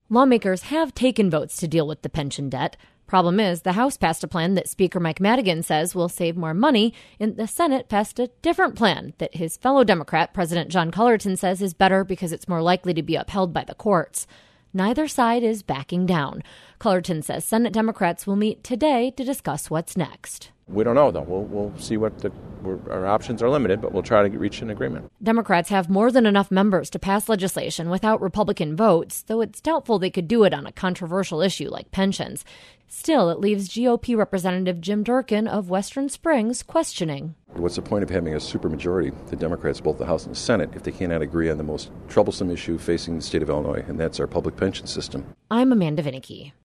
Lawmakers have taken votes to deal with the pension debt. Problem is, the House passed a plan that Speaker Mike Madigan says will save more money, and the Senate passed a different plan that his fellow Democrat, President John Cullerton, says is better because it's more likely to be upheld by the courts. Neither side is backing down. Cullerton says Senate Democrats will meet today to discuss what's next. We don't know, though. We'll see what our options are limited, but we'll try to reach an agreement. Democrats have more than enough members to pass legislation without Republican votes, though it's doubtful they could do it on a controversial issue like pensions. Still, it leaves GOP Representative Jim Durkin of Western Springs questioning. What's the point of having a supermajority, the Democrats, both the House and the Senate, if they cannot agree on the most troublesome issue facing the state of Illinois, and that's our public pension system? I'm Amanda Vinicky.